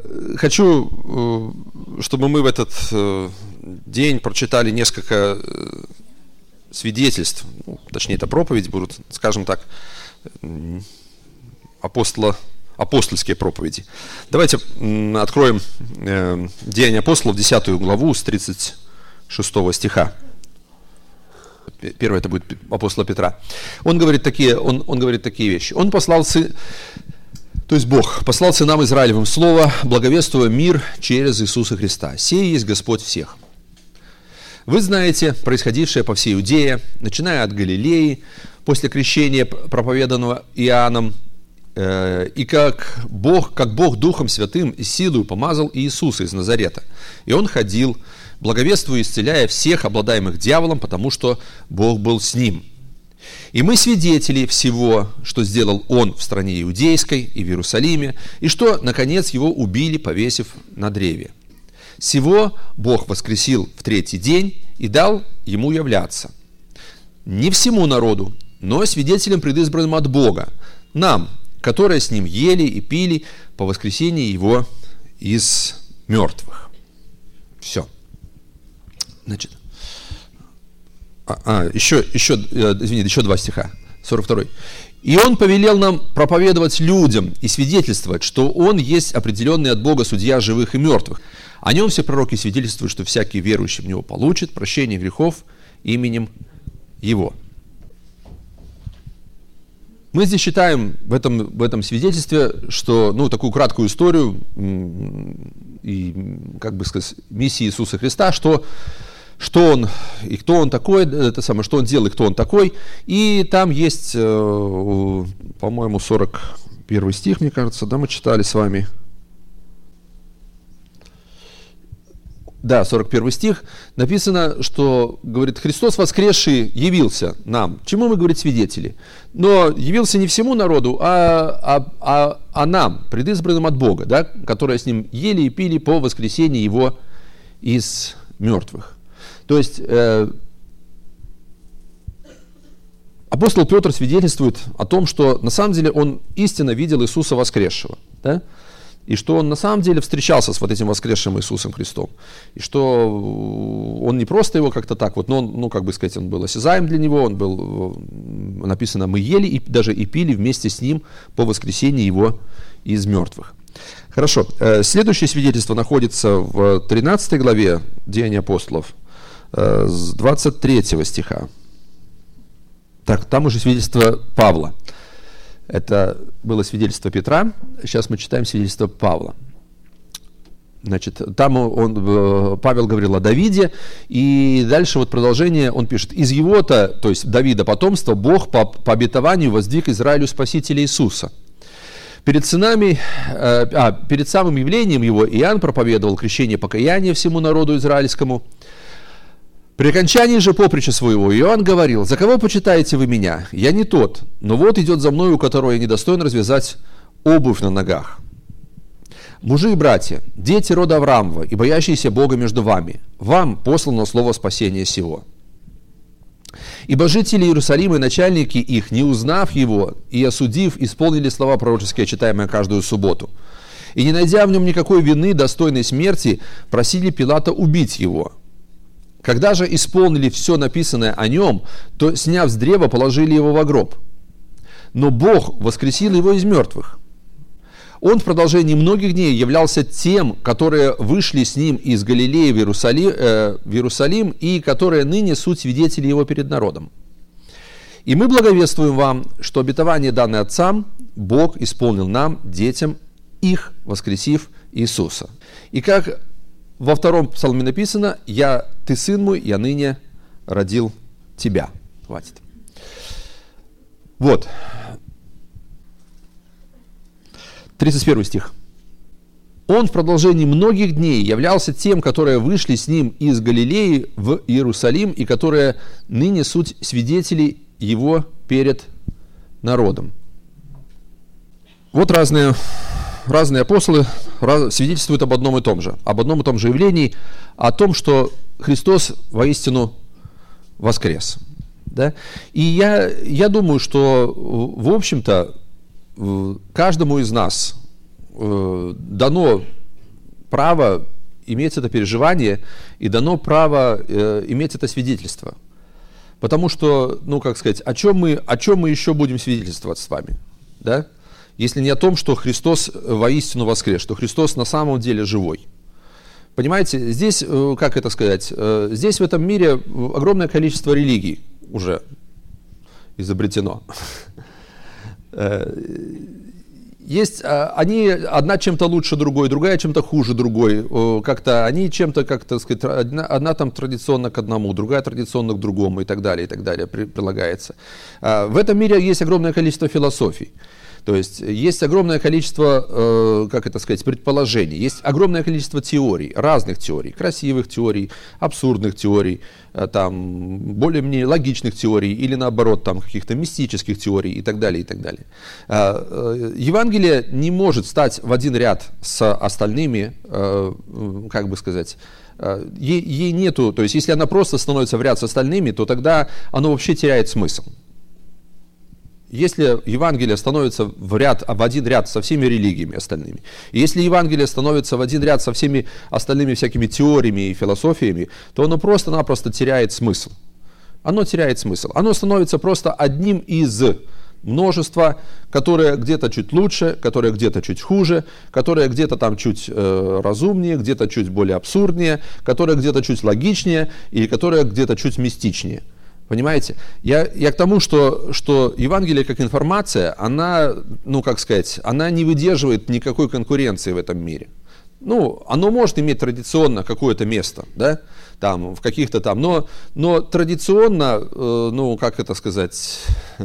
Хочу, чтобы мы в этот день прочитали несколько свидетельств, точнее, это проповеди будут, скажем так, апостольские проповеди. Давайте откроем Деяния апостолов, 10 главу, с 36 стиха. Первое это будет апостола Петра. Он говорит такие вещи. Он послал то есть Бог послал сынам Израилевым слово, благовествуя мир через Иисуса Христа. Сей есть Господь всех. Вы знаете происходившее по всей Иудее, начиная от Галилеи, после крещения, проповеданного Иоанном, и как Бог Духом Святым и силою помазал Иисуса из Назарета. И Он ходил, благовествуя и исцеляя всех, обладаемых дьяволом, потому что Бог был с Ним. И мы свидетели всего, что сделал Он в стране Иудейской и в Иерусалиме, и что, наконец, Его убили, повесив на древе. Сего Бог воскресил в третий день и дал Ему являться. Не всему народу, но свидетелям, предизбранным от Бога, нам, которые с Ним ели и пили по воскресении Его из мертвых. Все. Значит, еще два стиха, 42. И Он повелел нам проповедовать людям и свидетельствовать, что Он есть определенный от Бога судья живых и мертвых. О Нем все пророки свидетельствуют, что всякий верующий в Него получит прощение грехов именем Его. Мы здесь читаем в этом свидетельстве, что, такую краткую историю и, миссии Иисуса Христа, что Он и кто Он такой, что Он делал и кто Он такой. И там есть, по-моему, 41 стих, мне кажется, да, мы читали с вами. Да, 41 стих, написано, что, говорит, Христос воскресший явился нам. Чему мы, говорит, свидетели? Но явился не всему народу, а нам, предизбранным от Бога, да, которые с Ним ели и пили по воскресении Его из мертвых. То есть, апостол Петр свидетельствует о том, что на самом деле он истинно видел Иисуса воскресшего, да? И что он на самом деле встречался с вот этим воскресшим Иисусом Христом. И что он не просто его как-то так, но он, он был осязаем для него, он был, написано, мы ели и даже и пили вместе с ним по воскресении его из мертвых. Хорошо, следующее свидетельство находится в 13 главе Деяний апостолов, с 23 стиха. Так, там уже свидетельство Павла. Это было свидетельство Петра, сейчас мы читаем свидетельство Павла. Значит, там Павел говорил о Давиде, и дальше продолжение он пишет. Из его-то, то есть Давида потомства, Бог по обетованию воздвиг Израилю Спасителя Иисуса. Перед самым явлением его Иоанн проповедовал крещение покаяния всему народу израильскому. При окончании же поприча своего Иоанн говорил: «За кого почитаете вы меня? Я не тот, но вот идет за мной, у которого я недостоин развязать обувь на ногах. Мужи и братья, дети рода Авраамова и боящиеся Бога между вами, вам послано слово спасения сего. Ибо жители Иерусалима и начальники их, не узнав его и осудив, исполнили слова пророческие, читаемые каждую субботу. И не найдя в нем никакой вины, достойной смерти, просили Пилата убить его. Когда же исполнили все написанное о нем, то, сняв с древа, положили его во гроб. Но Бог воскресил его из мертвых. Он в продолжении многих дней являлся тем, которые вышли с ним из Галилеи в Иерусалим, и которые ныне суть свидетели его перед народом. И мы благовествуем вам, что обетование, данное отцам, Бог исполнил нам, детям их, воскресив Иисуса. И как во втором псалме написано: «Ты сын мой, я ныне родил тебя». Хватит. Вот. 31 стих. Он в продолжении многих дней являлся тем, которые вышли с ним из Галилеи в Иерусалим, и которые ныне суть свидетелей его перед народом. Вот разные апостолы свидетельствуют об одном и том же явлении, о том, что Христос воистину воскрес. Да? И я думаю, что, в общем-то, каждому из нас дано право иметь это переживание и дано право иметь это свидетельство. Потому что, ну, как сказать, о чем мы еще будем свидетельствовать с вами, да? Если не о том, что Христос воистину воскрес, что Христос на самом деле живой. Понимаете, здесь, как это сказать, здесь в этом мире огромное количество религий уже изобретено. Есть, они одна чем-то лучше другой, другая чем-то хуже другой. Как-то они чем-то, как-то сказать, одна там традиционно к одному, другая традиционно к другому и так далее прилагается. В этом мире есть огромное количество философий. То есть огромное количество, как это сказать, предположений, есть огромное количество теорий, разных теорий, красивых теорий, абсурдных теорий, там, более-менее логичных теорий или наоборот там, каких-то мистических теорий и так далее, и так далее. Евангелие не может стать в один ряд с остальными, как бы сказать, ей нету, то есть если она просто становится в ряд с остальными, то тогда оно вообще теряет смысл. Если Евангелие становится в один ряд со всеми религиями остальными, и если Евангелие становится в один ряд со всеми остальными всякими теориями и философиями, то оно просто-напросто теряет смысл. Оно теряет смысл. Оно становится просто одним из множества, которое где-то чуть лучше, которое где-то чуть хуже, которое где-то там чуть разумнее, где-то чуть более абсурднее, которое где-то чуть логичнее или которое где-то чуть мистичнее. Понимаете? Я к тому, что Евангелие как информация, она, ну как сказать, она не выдерживает никакой конкуренции в этом мире. Ну, оно может иметь традиционно какое-то место, да, там, в каких-то там, но традиционно, ну, как это сказать,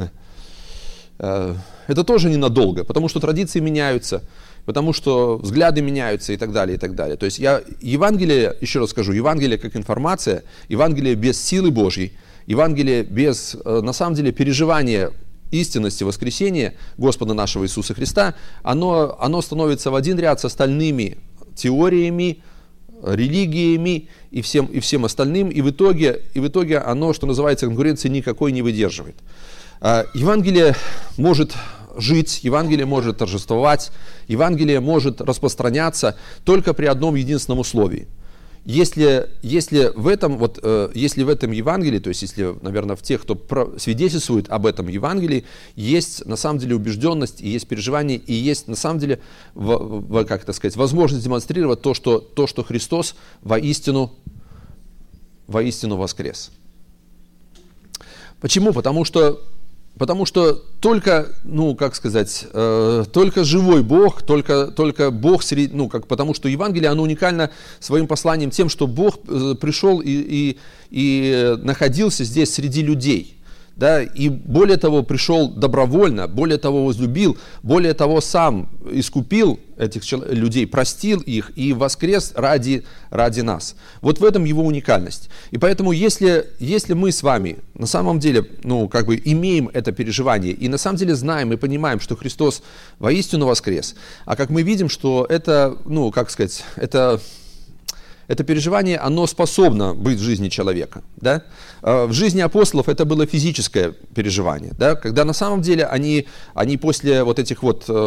это тоже ненадолго, потому что традиции меняются, потому что взгляды меняются и так далее, и так далее. То есть Евангелие, еще раз скажу, Евангелие как информация, Евангелие без силы Божьей, Евангелие без, на самом деле, переживания истинности воскресения Господа нашего Иисуса Христа, оно становится в один ряд с остальными теориями, религиями и всем остальным, и в итоге оно, что называется, конкуренции никакой не выдерживает. Евангелие может жить, Евангелие может торжествовать, Евангелие может распространяться только при одном единственном условии. Если в этом Евангелии, то есть если, наверное, в тех, кто свидетельствует об этом Евангелии, есть на самом деле убежденность, и есть переживание, и есть на самом деле, как это сказать, возможность демонстрировать то, что Христос воистину воскрес. Почему? Потому что только, ну, как сказать, только живой Бог, только Бог, ну, потому что Евангелие, оно уникально своим посланием тем, что Бог пришел и находился здесь среди людей. Да, и более того, пришел добровольно, более того, возлюбил, более того, сам искупил этих людей, простил их и воскрес ради нас. Вот в этом его уникальность. И поэтому, если мы с вами на самом деле, ну, как бы имеем это переживание и на самом деле знаем и понимаем, что Христос воистину воскрес, а как мы видим, что это, ну, как сказать, это переживание, оно способно быть в жизни человека. Да? В жизни апостолов это было физическое переживание. Да? Когда на самом деле они после вот этих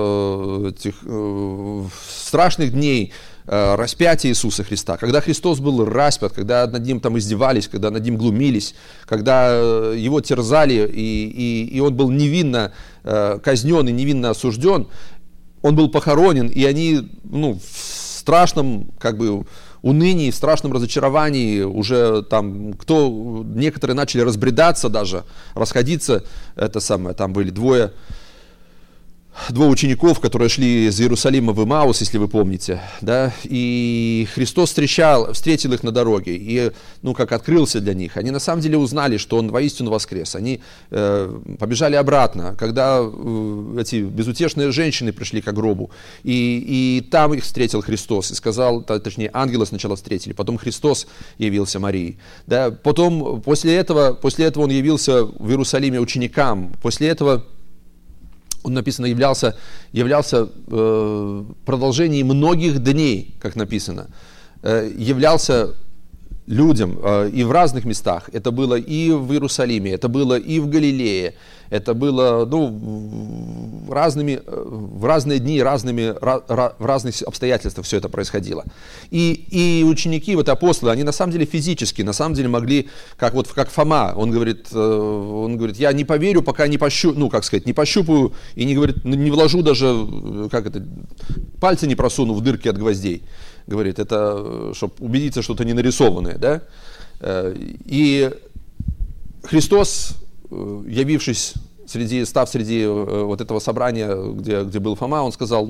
страшных дней распятия Иисуса Христа, когда Христос был распят, когда над Ним там издевались, когда над Ним глумились, когда Его терзали, и Он был невинно казнен и невинно осужден, Он был похоронен, и они, ну, в страшном, как бы, унынии, в страшном разочаровании, уже там, некоторые начали разбредаться даже, расходиться, там были двое учеников, которые шли из Иерусалима в Имаус, если вы помните, да, и Христос встретил их на дороге, и, ну, как открылся для них, они на самом деле узнали, что Он воистину воскрес, они побежали обратно, когда эти безутешные женщины пришли к гробу, и там их встретил Христос, и сказал, точнее, ангелы сначала встретили, потом Христос явился Марии, да, потом, после этого Он явился в Иерусалиме ученикам, после этого Он, написано, являлся продолжением многих дней, как написано, являлся людям и в разных местах. Это было и в Иерусалиме, это было и в Галилее, Это было, в разные дни, в разных обстоятельствах все это происходило. И ученики, вот апостолы, они на самом деле физически, на самом деле могли, как Фома, он говорит, я не поверю, пока не пощупаю и не вложу даже, пальцы не просуну в дырки от гвоздей. Говорит, это, чтобы убедиться, что это не нарисованное, да? И Христос, явившись став среди вот этого собрания, где был Фома, он сказал,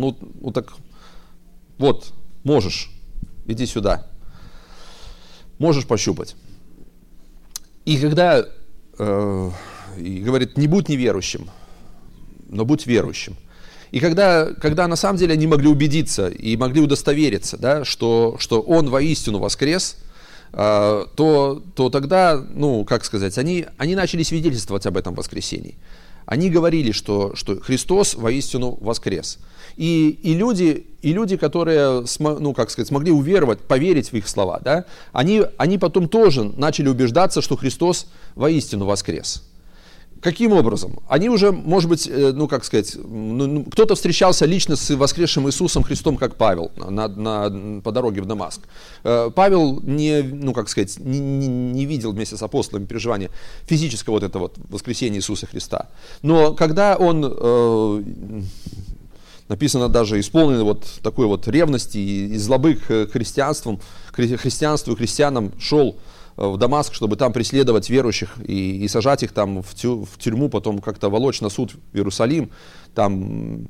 можешь, иди сюда, можешь пощупать. И когда, и говорит, не будь неверующим, но будь верующим. И когда на самом деле они могли убедиться и могли удостовериться, да, что Он воистину воскрес, то тогда, они начали свидетельствовать об этом воскресении. Они говорили, что Христос воистину воскрес. И люди, которые смогли уверовать, поверить в их слова, да, они потом тоже начали убеждаться, что Христос воистину воскрес. Каким образом? Они уже, может быть, кто-то встречался лично с воскресшим Иисусом Христом, как Павел, по дороге в Дамаск. Павел не видел вместе с апостолами переживания физического этого воскресения Иисуса Христа. Но когда он, написано даже, исполнен такой ревности и злобы к христианству и христианам, шел в Дамаск, чтобы там преследовать верующих и сажать их там в тюрьму, потом как-то волочь на суд в Иерусалим. Там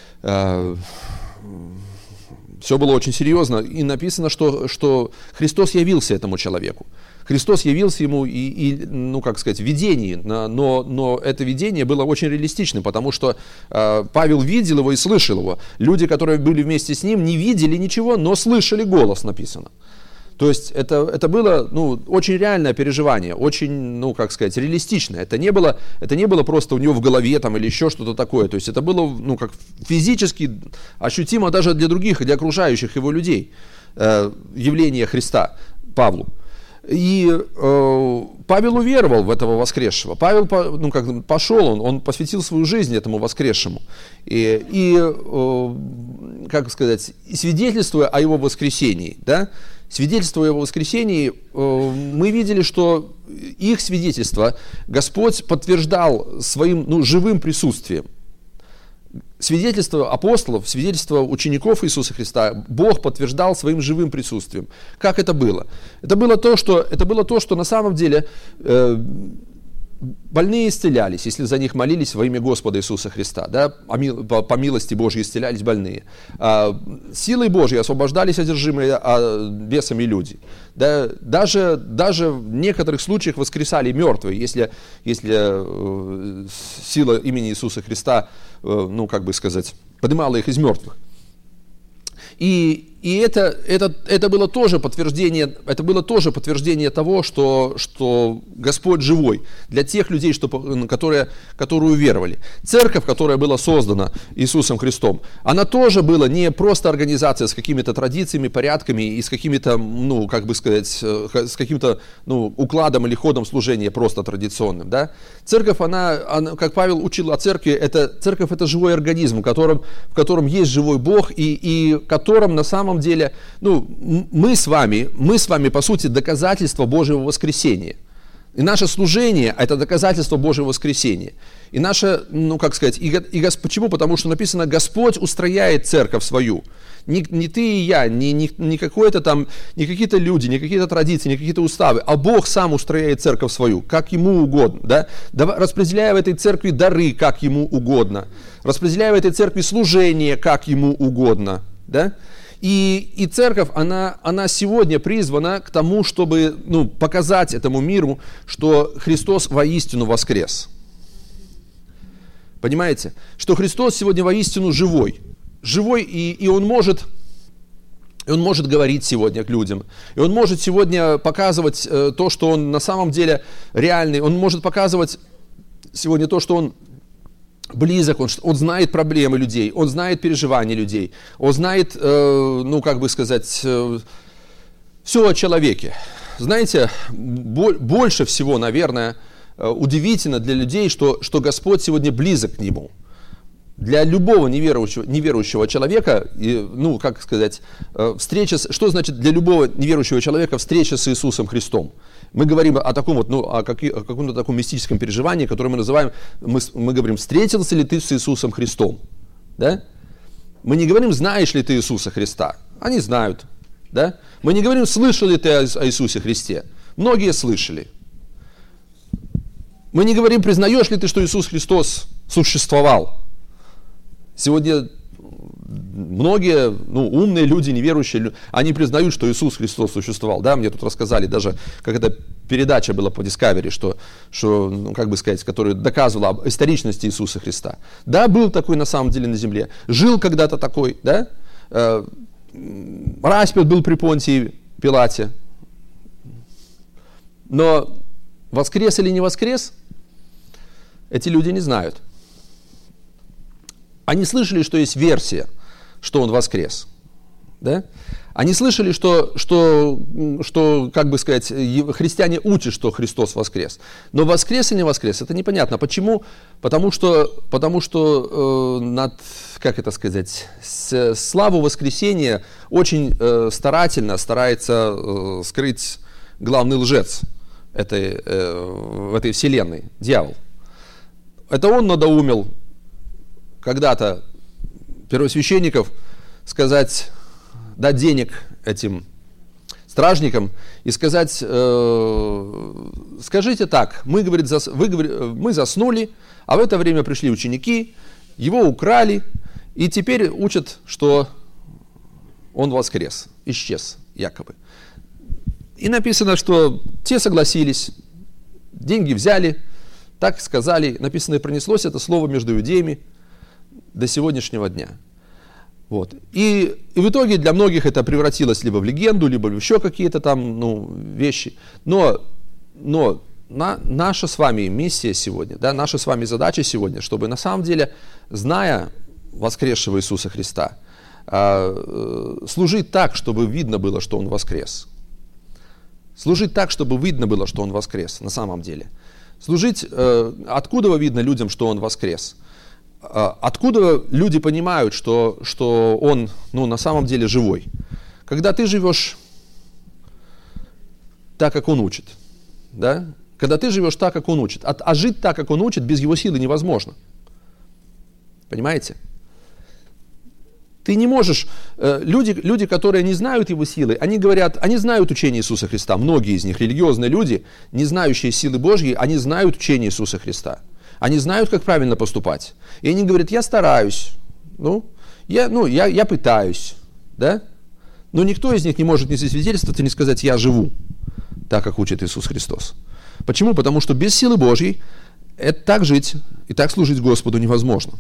все было очень серьезно. И написано, что Христос явился этому человеку. Христос явился ему в видении, но это видение было очень реалистичным, потому что Павел видел его и слышал его. Люди, которые были вместе с ним, не видели ничего, но слышали голос, написано. То есть это было очень реальное переживание, очень, реалистичное. Это не было просто у него в голове там, или еще что-то такое. То есть это было физически ощутимо даже для других, для окружающих его людей явление Христа Павлу. И Павел уверовал в этого воскресшего. Павел пошел, он посвятил свою жизнь этому воскресшему. И свидетельствуя о его воскресении, да, свидетельствуя о его воскресении, мы видели, что их свидетельство Господь подтверждал своим живым присутствием. Свидетельство апостолов, свидетельство учеников Иисуса Христа Бог подтверждал своим живым присутствием. Как это было? Это было то, что на самом деле больные исцелялись, если за них молились во имя Господа Иисуса Христа. Да? По милости Божьей исцелялись больные. Силой Божьей освобождались одержимые бесами люди. Да? Даже в некоторых случаях воскресали мертвые, если сила имени Иисуса Христа, поднимала их из мертвых. И это было тоже подтверждение того, что Господь живой для тех людей, которые уверовали. Церковь, которая была создана Иисусом Христом, она тоже была не просто организация с какими-то традициями, порядками и с какими-то, с каким-то укладом или ходом служения просто традиционным. Да? Церковь, она, как Павел учил о церкви, церковь это живой организм, в котором есть живой Бог и в котором на самом деле, мы с вами, по сути, доказательство Божьего воскресения. И наше служение – это доказательство Божьего воскресения. И наше, почему? Потому что написано, Господь устрояет церковь свою. Не ты и я, не какие-то люди, не какие-то традиции, не какие-то уставы, а Бог сам устрояет церковь свою, как Ему угодно. Да? Распределяя в этой церкви дары, как Ему угодно. Распределяя в этой церкви служение, как Ему угодно. Да? И церковь, она сегодня призвана к тому, чтобы показать этому миру, что Христос воистину воскрес. Понимаете? Что Христос сегодня воистину живой. Живой, и Он может говорить сегодня к людям. И Он может сегодня показывать то, что Он на самом деле реальный. Он может показывать сегодня то, что Он близок, он знает проблемы людей, он знает переживания людей, он знает, все о человеке. Знаете, больше всего, наверное, удивительно для людей, что Господь сегодня близок к нему. Для любого неверующего человека, ну, как сказать, что значит для любого неверующего человека встреча с Иисусом Христом? Мы говорим о таком вот, ну, о каком-то таком мистическом переживании, которое мы называем, мы говорим, встретился ли ты с Иисусом Христом? Да? Мы не говорим, знаешь ли ты Иисуса Христа? Они знают. Да? Мы не говорим, слышал ли ты о Иисусе Христе? Многие слышали. Мы не говорим, признаешь ли ты, что Иисус Христос существовал? Сегодня многие, ну, умные люди, неверующие, они признают, что Иисус Христос существовал. Да, мне тут рассказали, даже как эта передача была по Discovery, что ну, как бы сказать, которая доказывала об историчности Иисуса Христа. Да, был такой на самом деле на земле. Жил когда-то такой, да? Распят был при Понтии Пилате. Но воскрес или не воскрес, эти люди не знают. Они слышали, что есть версия, что он воскрес. Да? Они слышали, что, как бы сказать, христиане учат, что Христос воскрес. Но воскрес и не воскрес, это непонятно. Почему? Потому что как это сказать, славу воскресения очень старательно старается скрыть главный лжец в этой вселенной, дьявол. Это он надоумил когда-то первосвященников сказать, дать денег этим стражникам и сказать, скажите так, мы заснули, а в это время пришли ученики, его украли, и теперь учат, что он воскрес, исчез якобы. И написано, что те согласились, деньги взяли, так сказали, написано, и пронеслось это слово между иудеями до сегодняшнего дня. Вот. И в итоге для многих это превратилось либо в легенду, либо в еще какие-то там вещи. Но наша с вами миссия сегодня, да, наша с вами задача сегодня, чтобы на самом деле, зная воскресшего Иисуса Христа, служить так, чтобы видно было, что Он воскрес. Служить так, чтобы видно было, что Он воскрес на самом деле. Служить, откуда видно людям, что Он воскрес? Откуда люди понимают, что Он на самом деле живой? Когда ты живешь так, как Он учит. Да? Когда ты живешь так, как Он учит. А жить так, как Он учит, без Его силы невозможно. Понимаете? Ты не можешь... Люди, которые не знают Его силы, они говорят, они знают учение Иисуса Христа. Многие из них, религиозные люди, не знающие силы Божьей, они знают учение Иисуса Христа. Они знают, как правильно поступать. И они говорят, я стараюсь, я пытаюсь, да? Но никто из них не может не засвидетельствовать и не сказать, я живу, так, как учит Иисус Христос. Почему? Потому что без силы Божьей так жить и так служить Господу невозможно.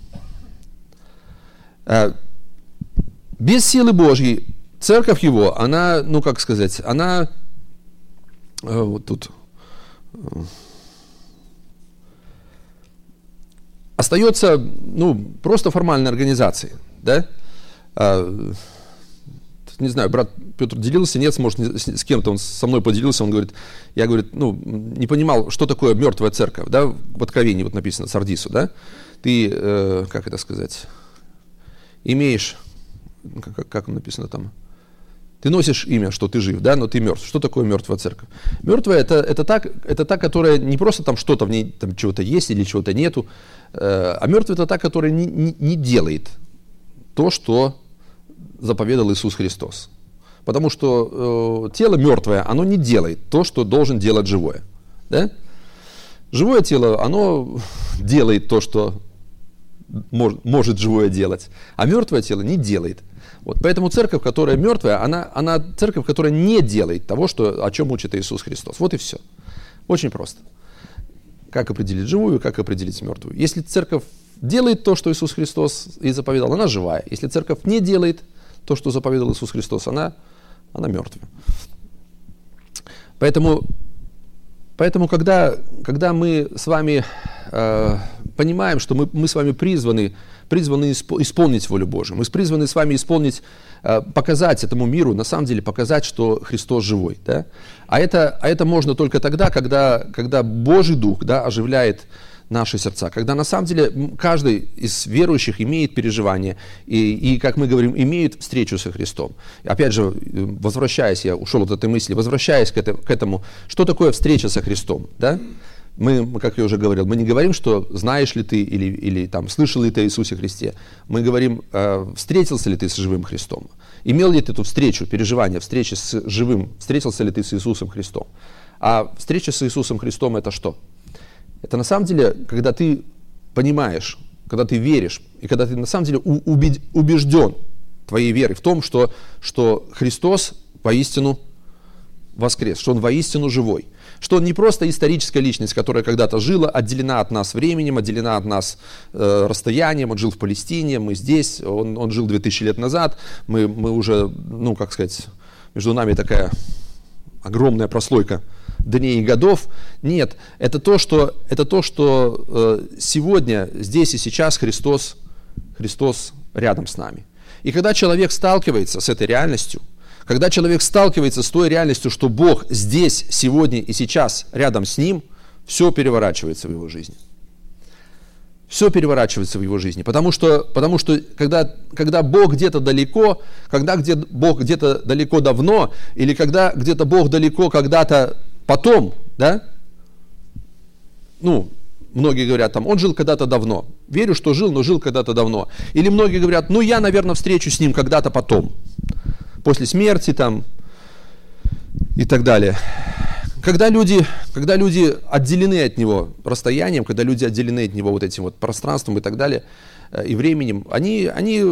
Без силы Божьей церковь Его, она, она вот тут... остается, просто формальной организацией, да? Не знаю, брат Петр делился, нет, может, с кем-то он со мной поделился, он говорит, я, не понимал, что такое мертвая церковь, да, в Откровении вот написано, Сардису, да? Ты, как это сказать, имеешь, как написано там, ты носишь имя, что ты жив, да, но ты мертв. Что такое мертвая церковь? Мертвая это та, которая не просто там что-то в ней, там чего-то есть или чего-то нету, а мертвая это та, которая не делает то, что заповедал Иисус Христос. Потому что тело мертвое, оно не делает то, что должен делать живое. Да? Живое тело, оно делает то, что может живое делать, а мертвое тело не делает. Вот, поэтому церковь, которая мертвая, она церковь, которая не делает того, о чем учит Иисус Христос. Вот и все. Очень просто. Как определить живую, как определить мертвую. Если церковь делает то, что Иисус Христос и заповедал, она живая. Если церковь не делает то, что заповедал Иисус Христос, она мертвая. Поэтому когда мы с вами понимаем, что мы с вами призваны призваны исполнить волю Божию. Мы призваны с вами исполнить, показать этому миру, на самом деле показать, что Христос живой. Да? А это можно только тогда, когда Божий Дух, да, оживляет наши сердца. Когда на самом деле каждый из верующих имеет переживание и, как мы говорим, имеет встречу со Христом. Опять же, возвращаясь, я ушел от этой мысли, возвращаясь к этому, что такое встреча со Христом? Да? Мы, как я уже говорил, мы не говорим, что знаешь ли ты или там, слышал ли ты о Иисусе Христе. Мы говорим, встретился ли ты с живым Христом. Имел ли ты эту встречу, переживание, встречи с живым, встретился ли ты с Иисусом Христом. А встреча с Иисусом Христом — это что? Это на самом деле, когда ты понимаешь, когда ты веришь, и когда ты на самом деле убежден твоей верой в том, что Христос воистину воскрес, что Он воистину живой, что Он не просто историческая личность, которая когда-то жила, отделена от нас временем, отделена от нас расстоянием, Он жил в Палестине, мы здесь, Он жил 2000 лет назад, мы уже, как сказать, между нами такая огромная прослойка дней и годов. Нет, это то, что сегодня, здесь и сейчас Христос рядом с нами. И когда человек сталкивается с этой реальностью, когда человек сталкивается с той реальностью, что Бог здесь, сегодня и сейчас рядом с ним, все переворачивается в его жизни. Все переворачивается в его жизни. Потому что когда Бог где-то далеко, Бог где-то далеко давно, или когда где-то Бог далеко когда-то потом, да, многие говорят, Он жил когда-то давно. Верю, что жил, но жил когда-то давно. Или многие говорят, я, наверное, встречусь с Ним когда-то потом. После смерти там и так далее. Когда люди отделены от Него расстоянием, когда люди отделены от Него вот этим вот пространством и так далее, и временем, они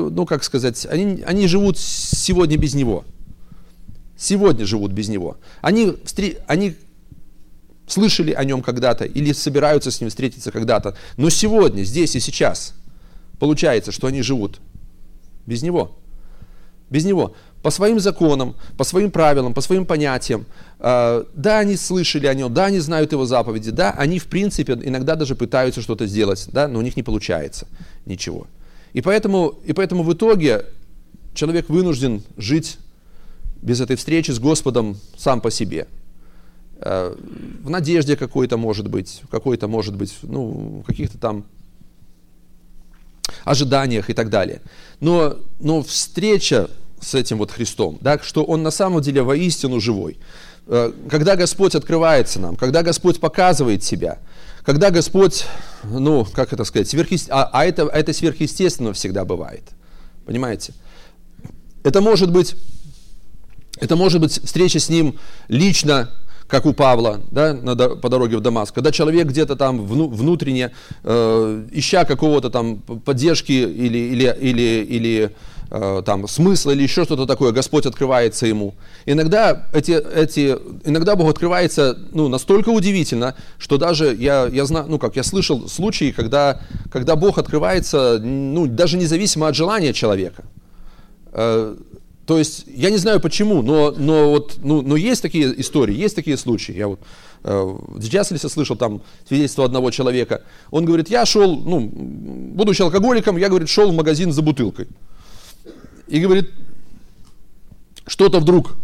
живут сегодня без Него. Сегодня живут без Него. Они слышали о Нем когда-то или собираются с Ним встретиться когда-то, но сегодня, здесь и сейчас получается, что они живут без Него. Без Него. По своим законам, по своим правилам, по своим понятиям. Да, они слышали о Нем, да, они знают Его заповеди, да, они, в принципе, иногда даже пытаются что-то сделать, да, но у них не получается ничего. И поэтому в итоге человек вынужден жить без этой встречи с Господом сам по себе. В надежде какой-то может быть, в каких-то там ожиданиях и так далее. Но встреча с этим вот Христом, да, что Он на самом деле воистину живой. Когда Господь открывается нам, когда Господь показывает себя, когда Господь, это сверхъестественно всегда бывает. Понимаете? Это может быть встреча с Ним лично, как у Павла, да, по дороге в Дамаск, когда человек где-то там внутренне, ища какого-то там поддержки или там смысла или еще что-то такое, Господь открывается ему. Иногда Бог открывается настолько удивительно, что даже я знаю, я слышал случаи, когда Бог открывается даже независимо от желания человека. То есть, я не знаю почему, но есть такие истории, есть такие случаи. Я в Дичаслисе слышал там свидетельство одного человека. Он говорит, я шел, будучи алкоголиком, шел в магазин за бутылкой. И говорит, что-то вдруг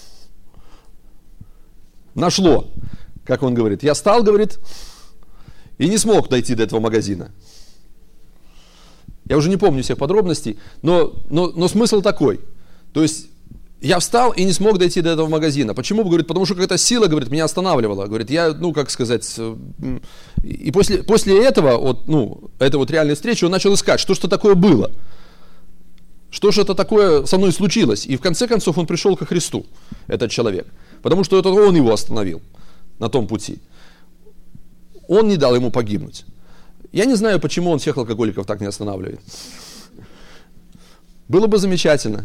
нашло, как он говорит. Я стал, говорит, и не смог дойти до этого магазина. Я уже не помню всех подробностей, но смысл такой. То есть я встал и не смог дойти до этого магазина. Почему? Говорит, потому что какая-то сила, говорит, меня останавливала. Говорит, я, и после этого, этой вот реальной встречи, он начал искать, что такое было. Что же это такое со мной случилось? И в конце концов он пришел ко Христу, этот человек. Потому что это он его остановил на том пути. Он не дал ему погибнуть. Я не знаю, почему он всех алкоголиков так не останавливает. Было бы замечательно.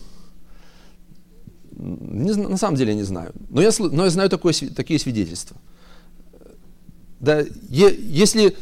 На самом деле не знаю. Но я знаю такие свидетельства. Да, если...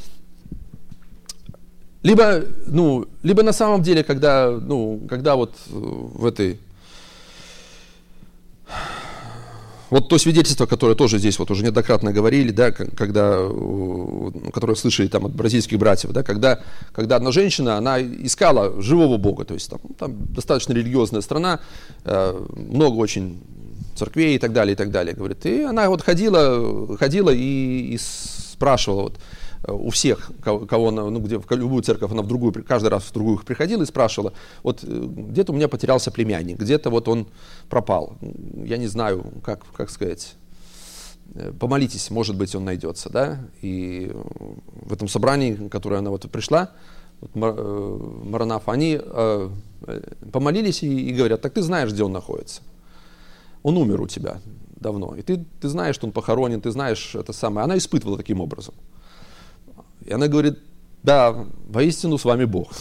Либо на самом деле, когда вот в этой... вот то свидетельство, которое тоже здесь вот уже неоднократно говорили, да, которое слышали там от бразильских братьев, да, когда одна женщина, она искала живого Бога, то есть там достаточно религиозная страна, много очень церквей и так далее, говорит. И она вот ходила и спрашивала вот у всех, кого она, где в любую церковь, она в другую, каждый раз в другую приходила и спрашивала, вот где-то у меня потерялся племянник, где-то вот он пропал, я не знаю, как сказать, помолитесь, может быть, он найдется, да, и в этом собрании, в которое она вот пришла, вот, Маранафа, они помолились и говорят, так ты знаешь, где он находится, он умер у тебя давно, и ты знаешь, что он похоронен, ты знаешь это самое, она испытывала таким образом. И она говорит, да, воистину с вами Бог.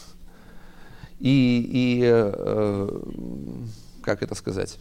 Как это сказать?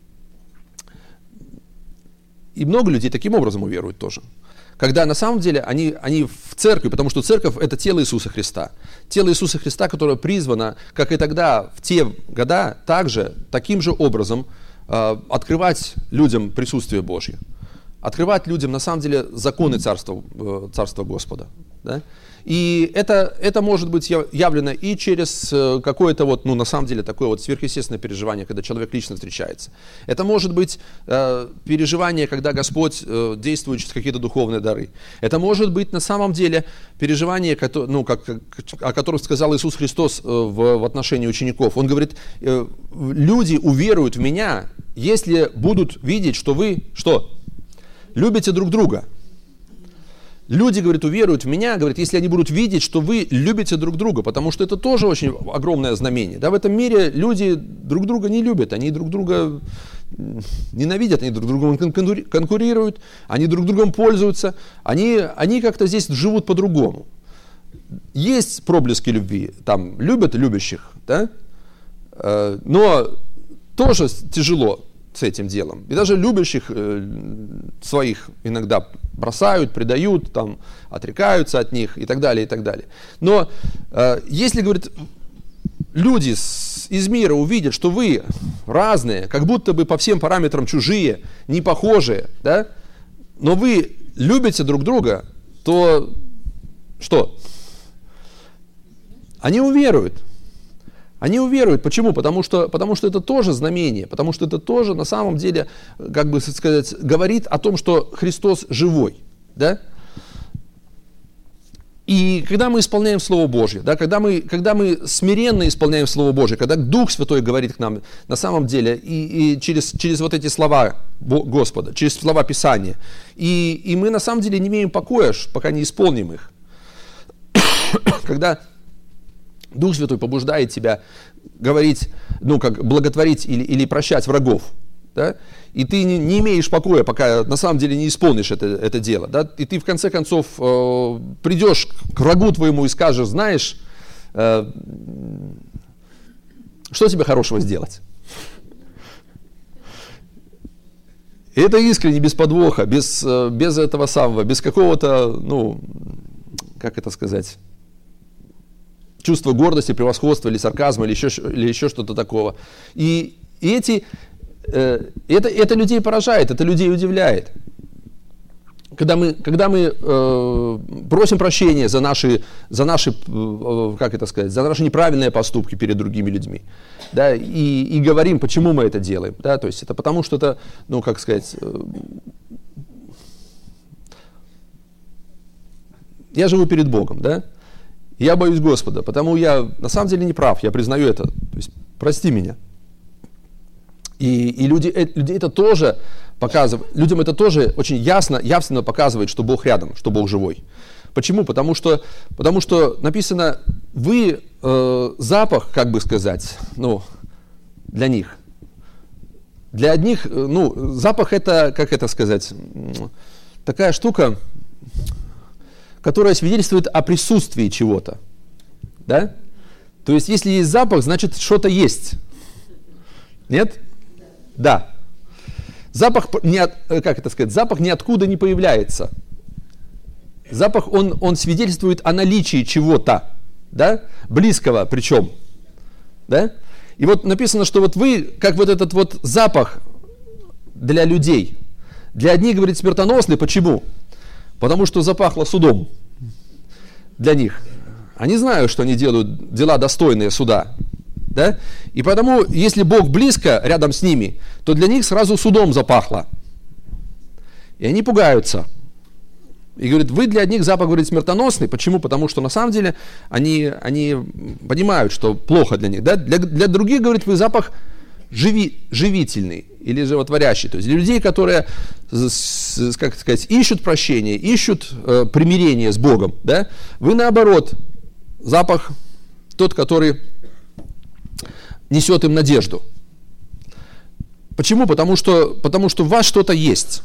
И много людей таким образом уверуют тоже. Когда на самом деле они в церкви, потому что церковь – это тело Иисуса Христа. Тело Иисуса Христа, которое призвано, как и тогда, в те года, таким же образом открывать людям присутствие Божье. Открывать людям, на самом деле, законы Царства Господа. Да? И это может быть явлено и через какое-то вот, на самом деле, такое вот сверхъестественное переживание, когда человек лично встречается. Это может быть переживание, когда Господь действует через какие-то духовные дары. Это может быть, на самом деле, переживание, о котором сказал Иисус Христос в отношении учеников. Он говорит, люди уверуют в Меня, если будут видеть, что вы, что? Любите друг друга. Люди, говорит, уверуют в Меня, говорит, если они будут видеть, что вы любите друг друга, потому что это тоже очень огромное знамение. Да, в этом мире люди друг друга не любят, они друг друга ненавидят, они друг другом конкурируют, они друг другом пользуются, они как-то здесь живут по-другому. Есть проблески любви, там любят любящих, да? Но тоже тяжело с этим делом. И даже любящих своих иногда бросают, предают, там, отрекаются от них и так далее, и так далее. Но если, говорит, люди из мира увидят, что вы разные, как будто бы по всем параметрам чужие, не похожие, да, но вы любите друг друга, то что? Они уверуют. Они уверуют. Почему? Потому что это тоже знамение, потому что это тоже на самом деле, как бы сказать, говорит о том, что Христос живой. Да? И когда мы исполняем Слово Божье, да, когда мы смиренно исполняем Слово Божье, когда Дух Святой говорит к нам на самом деле, и через вот эти слова Господа, через слова Писания, и мы на самом деле не имеем покоя, пока не исполним их. Когда Дух Святой побуждает тебя говорить, как благотворить или прощать врагов, да? И ты не имеешь покоя, пока на самом деле не исполнишь это дело, да? И ты в конце концов придешь к врагу твоему и скажешь, знаешь, что тебе хорошего сделать? И это искренне, без подвоха, без этого самого, без какого-то, как это сказать, чувство гордости, превосходства или сарказма, или еще что-то такого. И это людей поражает, это людей удивляет. Когда мы просим прощения за наши, как это сказать, за наши неправильные поступки перед другими людьми, да, и говорим, почему мы это делаем, да, то есть это потому что это, как сказать, я живу перед Богом, да. Я боюсь Господа, потому я на самом деле не прав, я признаю это. То есть, прости меня. И люди это тоже показывают, людям это тоже очень явственно показывает, что Бог рядом, что Бог живой. Почему? Потому что написано, вы запах, как бы сказать, для них. Для одних, запах это, как это сказать, такая штука, которая свидетельствует о присутствии чего-то. Да? То есть, если есть запах, значит, что-то есть. Нет? Да. Запах, запах ниоткуда не появляется. Запах, он свидетельствует о наличии чего-то. Да? Близкого причем. Да? И вот написано, что вот вы, как вот этот вот запах, для людей. Для одних, говорит, смертоносный. Почему? Потому что запахло судом для них. Они знают, что они делают дела достойные суда. Да? И потому, если Бог близко, рядом с ними, то для них сразу судом запахло. И они пугаются. И говорит, вы для одних запах, говорит, смертоносный. Почему? Потому что на самом деле они понимают, что плохо для них. Да? Для других, говорит, вы запах живительный или животворящий. То есть для людей, которые, как сказать, ищут прощения, ищут примирение с Богом. Да? Вы наоборот, запах тот, который несет им надежду. Почему? Потому что в вас что-то есть.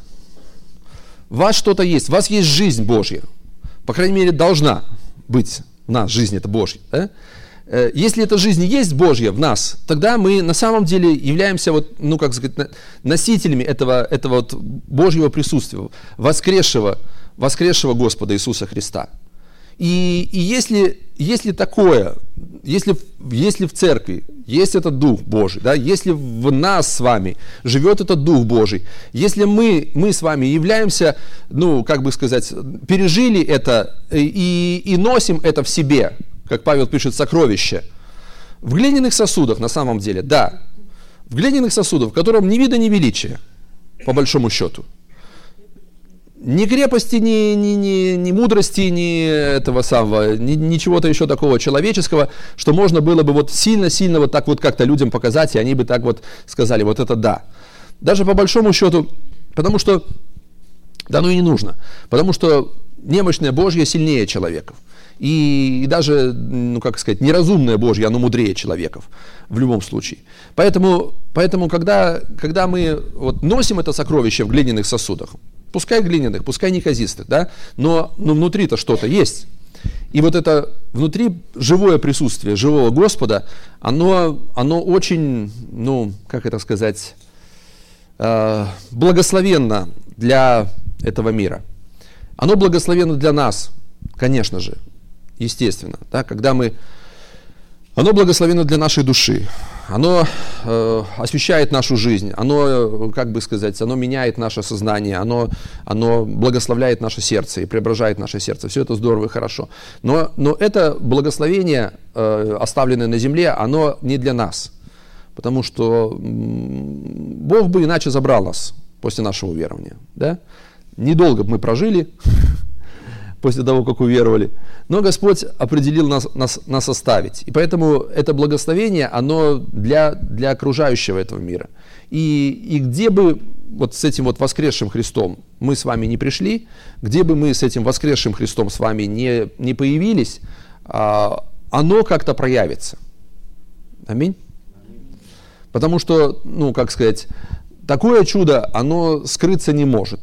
В вас что-то есть. В вас есть жизнь Божья. По крайней мере, должна быть в нас жизнь эта Божья. Да? Если эта жизнь есть Божья в нас, тогда мы на самом деле являемся как сказать, носителями этого вот Божьего присутствия, воскресшего Господа Иисуса Христа. И если такое, если в церкви есть этот Дух Божий, да, если в нас с вами живет этот Дух Божий, если мы с вами являемся, как бы сказать, пережили это и носим это в себе, как Павел пишет, сокровище, в глиняных сосудах на самом деле, да, в глиняных сосудах, в котором ни вида, ни величия, по большому счету. Ни крепости, ни мудрости, ни этого самого, ни чего-то еще такого человеческого, что можно было бы вот сильно-сильно вот так вот как-то людям показать, и они бы так вот сказали, вот это да. Даже по большому счету, потому что, да, и не нужно, потому что немощное Божье сильнее человеков. И даже, как сказать, неразумное Божье, оно мудрее человеков в любом случае. Поэтому когда мы вот носим это сокровище в глиняных сосудах, пускай глиняных, пускай неказистых, да, но внутри-то что-то есть. И вот это внутри живое присутствие живого Господа, оно очень, как это сказать, благословенно для этого мира. Оно благословенно для нас, конечно же, естественно, да, оно благословенно для нашей души. Оно освещает нашу жизнь, оно, как бы сказать, оно меняет наше сознание, оно благословляет наше сердце и преображает наше сердце. Все это здорово и хорошо. Но это благословение, оставленное на земле, оно не для нас. Потому что Бог бы иначе забрал нас после нашего уверования. Да? Недолго бы мы прожили после того, как уверовали. Но Господь определил нас оставить. И поэтому это благословение, оно для окружающего этого мира. И где бы вот с этим вот воскресшим Христом мы с вами не пришли, где бы мы с этим воскресшим Христом с вами не появились, оно как-то проявится. Аминь. Потому что, как сказать, такое чудо, оно скрыться не может.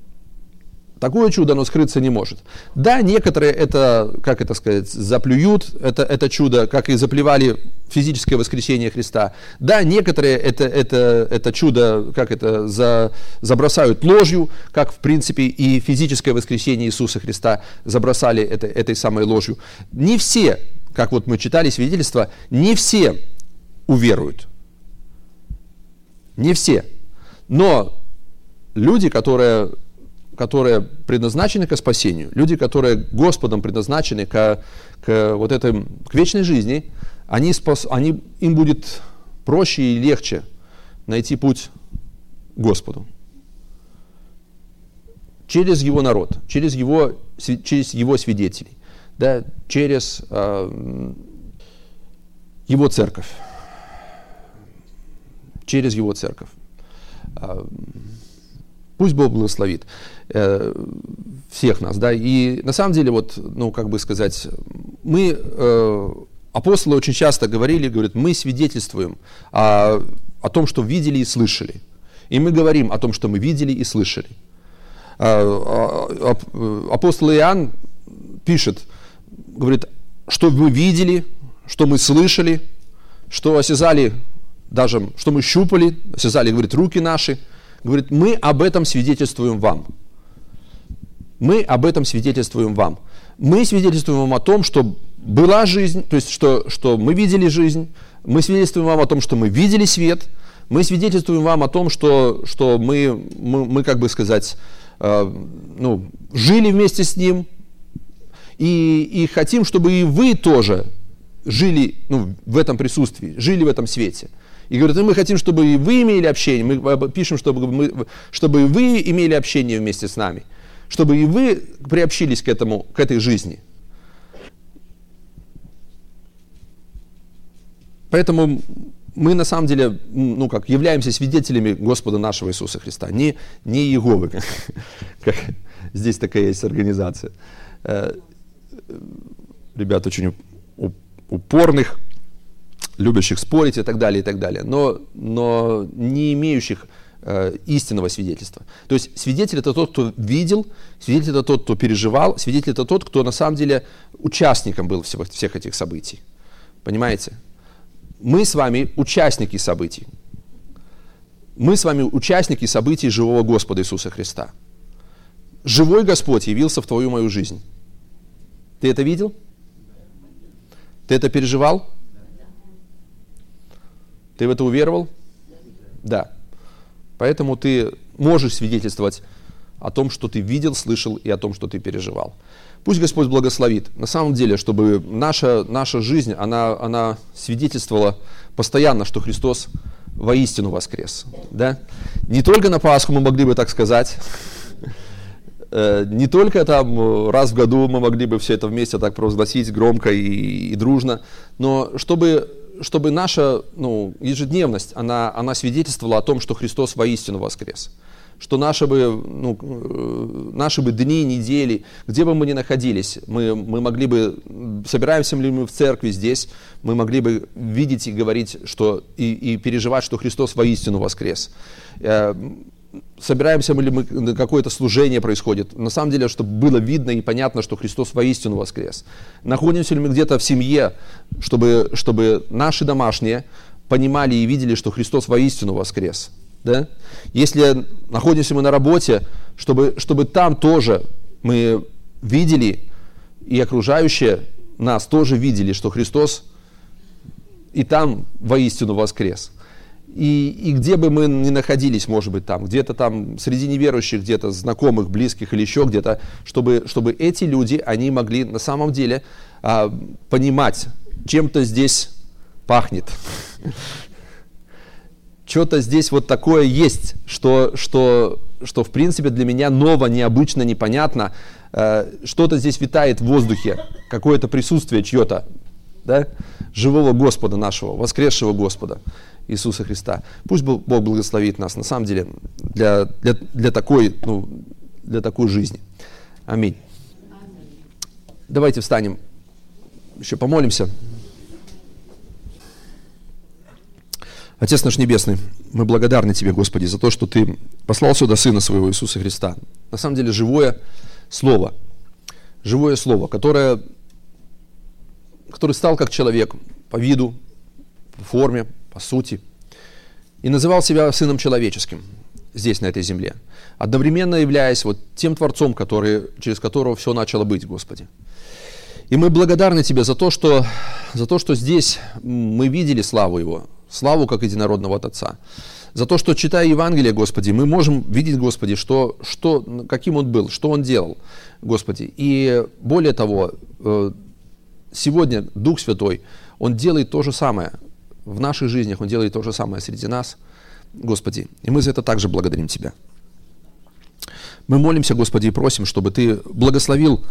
Такое чудо, оно скрыться не может. Да, некоторые это, как это сказать, заплюют, это чудо, как и заплевали физическое воскресение Христа. Да, некоторые это чудо, как это, забросают ложью, как, в принципе, и физическое воскресение Иисуса Христа забросали этой самой ложью. Не все, как вот мы читали свидетельства, не все уверуют. Не все. Но люди, которые предназначены к спасению, люди, которые Господом предназначены к вечной жизни, им будет проще и легче найти путь к Господу. Через Его народ, через Его свидетелей, да, через Его церковь. Через Его церковь. Пусть Бог благословит всех нас, да, и на самом деле, как бы сказать, апостолы очень часто говорят, мы свидетельствуем о том, что видели и слышали, и мы говорим о том, что мы видели и слышали. Апостол Иоанн пишет, говорит, что мы видели, что мы слышали, что осязали, даже, что мы щупали, осязали, говорит, руки наши. Говорит, мы об этом свидетельствуем вам. Мы об этом свидетельствуем вам. Мы свидетельствуем вам о том, что была жизнь, то есть, что мы видели жизнь. Мы свидетельствуем вам о том, что мы видели свет. Мы свидетельствуем вам о том, что мы как бы сказать, жили вместе с Ним, и хотим, чтобы и вы тоже жили в этом присутствии, жили в этом свете. И говорят, мы хотим, чтобы и вы имели общение, мы пишем, чтобы и вы имели общение вместе с нами, чтобы и вы приобщились к этой жизни. Поэтому мы на самом деле, являемся свидетелями Господа нашего Иисуса Христа, не Иеговы, как здесь такая есть организация. Ребят очень упорных, любящих спорить и так далее, но не имеющих истинного свидетельства. То есть свидетель — это тот, кто видел, свидетель — это тот, кто переживал, свидетель — это тот, кто на самом деле участником был всех этих событий. Понимаете? Мы с вами участники событий. Мы с вами участники событий живого Господа Иисуса Христа. Живой Господь явился в твою мою жизнь. Ты это видел? Ты это переживал? Ты в это уверовал? Да. Поэтому ты можешь свидетельствовать о том, что ты видел, слышал и о том, что ты переживал. Пусть Господь благословит. На самом деле, чтобы наша жизнь, она свидетельствовала постоянно, что Христос воистину воскрес. Да? Не только на Пасху мы могли бы так сказать, не только там раз в году мы могли бы все это вместе так провозгласить громко и дружно, но чтобы наша ежедневность, она свидетельствовала о том, что Христос воистину воскрес. Что наши бы дни, недели, где бы мы ни находились, мы могли бы, собираемся ли мы в церкви здесь, мы могли бы видеть и говорить, и переживать, что Христос воистину воскрес. Собираемся ли мы, какое-то служение происходит, на самом деле, чтобы было видно и понятно, что Христос воистину воскрес. Находимся ли мы где-то в семье, чтобы наши домашние понимали и видели, что Христос воистину воскрес. Да? Если находимся мы на работе, чтобы там тоже мы видели, и окружающие нас тоже видели, что Христос и там воистину воскрес. И где бы мы ни находились, может быть, там, где-то там среди неверующих, где-то знакомых, близких или еще где-то, чтобы эти люди, они могли на самом деле понимать, чем-то здесь пахнет. Что-то здесь вот такое есть, что в принципе для меня ново, необычно, непонятно. Что-то здесь витает в воздухе, какое-то присутствие чье-то, да? Живого Господа нашего, воскресшего Господа Иисуса Христа. Пусть Бог благословит нас на самом деле для такой жизни. Аминь. Давайте встанем, еще помолимся. Отец наш Небесный, мы благодарны Тебе, Господи, за то, что Ты послал сюда Сына Своего Иисуса Христа. На самом деле живое Слово, который стал как человек по виду, по форме, по сути, и называл себя Сыном Человеческим здесь, на этой земле, одновременно являясь вот тем Творцом, через которого все начало быть, Господи. И мы благодарны Тебе за то, что здесь мы видели славу Его, славу как единородного от Отца. За то, что, читая Евангелие, Господи, мы можем видеть, Господи, каким Он был, что Он делал, Господи. И более того, сегодня Дух Святой, Он делает то же самое в наших жизнях, Он делает то же самое среди нас, Господи. И мы за это также благодарим Тебя. Мы молимся, Господи, и просим, чтобы Ты благословил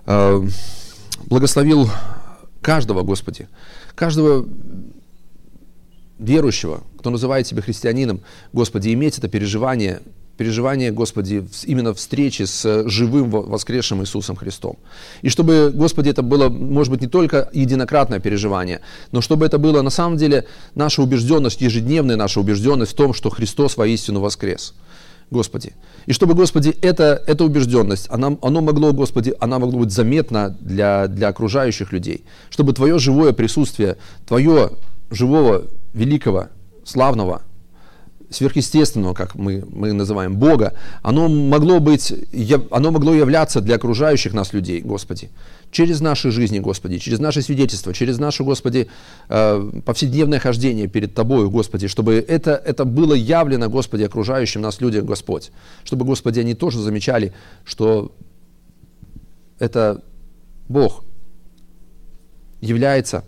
каждого, Господи, каждого верующего, кто называет себя христианином, Господи, иметь это переживание, Господи, именно встречи с живым воскресшим Иисусом Христом. И чтобы, Господи, это было, может быть, не только единократное переживание, но чтобы это было на самом деле наша убежденность, ежедневная наша убежденность в том, что Христос воистину воскрес. Господи. И чтобы, Господи, эта убежденность, она могла быть заметна для окружающих людей. Чтобы Твое живое присутствие, Твое живого, великого, славного сверхъестественного, как мы называем, Бога, оно могло являться для окружающих нас людей, Господи, через наши жизни, Господи, через наши свидетельства, через наше, Господи, повседневное хождение перед Тобою, Господи, чтобы это было явлено, Господи, окружающим нас людям, Господь, чтобы, Господи, они тоже замечали, что это Бог является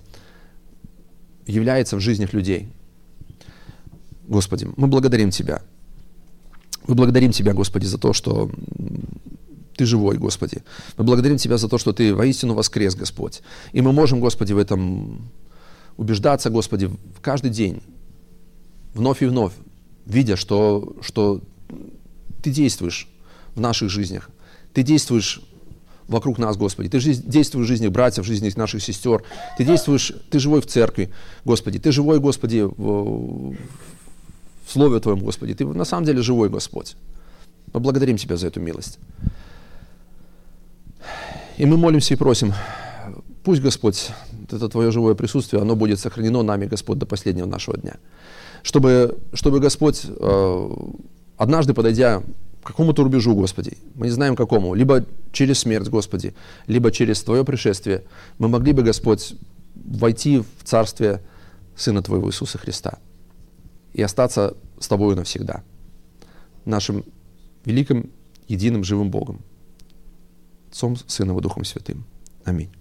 в жизнях людей. Господи, мы благодарим Тебя. Мы благодарим Тебя, Господи, за то, что Ты живой, Господи. Мы благодарим Тебя за то, что Ты воистину воскрес, Господь. И мы можем, Господи, в этом убеждаться, Господи, каждый день, вновь и вновь, видя, что Ты действуешь в наших жизнях. Ты действуешь вокруг нас, Господи. Ты действуешь в жизни братьев, в жизни наших сестер. Ты живой в церкви, Господи. Ты живой, Господи, в Слове Твоем, Господи. Ты на самом деле живой, Господь. Мы благодарим Тебя за эту милость. И мы молимся и просим, пусть, Господь, это Твое живое присутствие, оно будет сохранено нами, Господь, до последнего нашего дня. Чтобы Господь, однажды подойдя к какому-то рубежу, Господи, мы не знаем какому, либо через смерть, Господи, либо через Твое пришествие, мы могли бы, Господь, войти в Царствие Сына Твоего Иисуса Христа и остаться с Тобою навсегда, нашим великим, единым, живым Богом, Отцом, Сыном и Духом Святым. Аминь.